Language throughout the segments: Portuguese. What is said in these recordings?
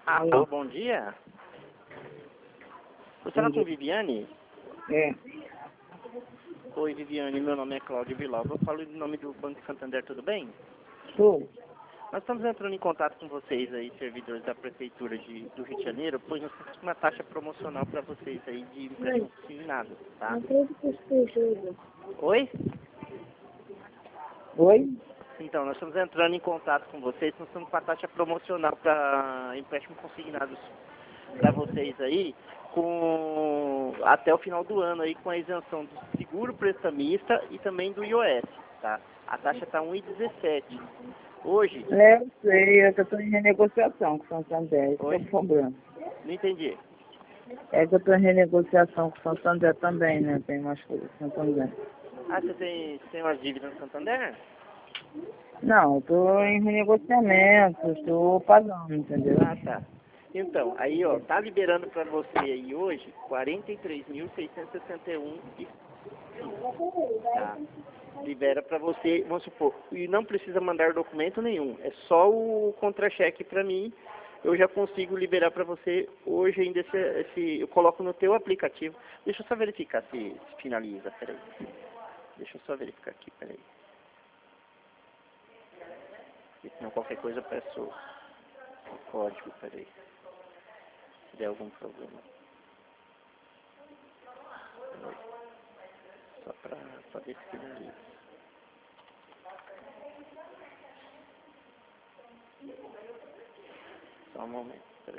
Alô, bom dia. Você fala com Viviane? É. Oi, Viviane, meu nome é Cláudio Vilauba. Eu falo em nome do Banco Santander, tudo bem? Sou. Nós estamos entrando em contato com vocês aí, servidores da Prefeitura do Rio de Janeiro, pois nós temos uma taxa promocional para vocês aí de empréstimo consignado, tá? Oi? Oi? Então, nós estamos entrando em contato com vocês, nós estamos com a taxa promocional para empréstimo consignados para vocês aí, até o final do ano aí, com a isenção do seguro prestamista e também do IOS, tá? A taxa está 1,17. Hoje... Eu sei, é que eu estou em renegociação com o Santander, isso Oi? é o problema. Não entendi. É que eu estou em renegociação com o Santander também, né? Tem mais coisas com o Santander. Ah, você tem umas dívidas no Santander? Não, eu estou em renegociamento, estou pagando, entendeu? Ah, tá. Então, aí, ó, tá liberando para você aí hoje 43.661 e tá? Libera para você, vamos supor, e não precisa mandar documento nenhum, é só o contra-cheque para mim, eu já consigo liberar para você hoje ainda eu coloco no teu aplicativo. Deixa eu só verificar se finaliza, peraí. Deixa eu só verificar aqui, peraí. Se não qualquer coisa eu peço o código, peraí. Se der algum problema. Peraí. Só para ver se finaliza. Só um momento, peraí.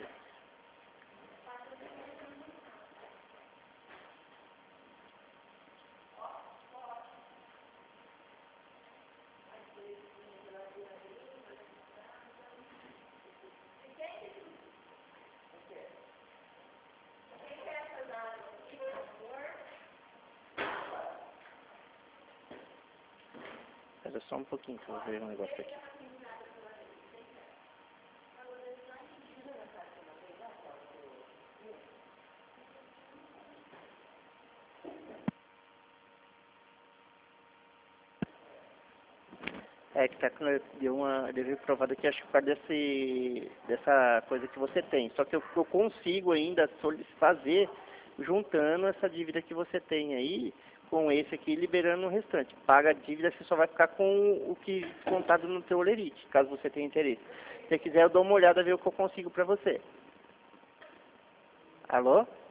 Espera só um pouquinho que eu vou ver um negócio aqui. É que deu provado aqui, acho que por causa dessa coisa que você tem. Só que eu consigo ainda fazer juntando essa dívida que você tem aí com esse aqui, liberando o restante. Paga a dívida, você só vai ficar com o que contado no teu olerite, caso você tenha interesse. Se você quiser, eu dou uma olhada, ver o que eu consigo para você. Alô?